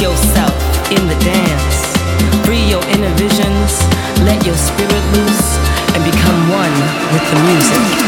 yourself in the dance. Free your inner visions, let your spirit loose, and become one with the music.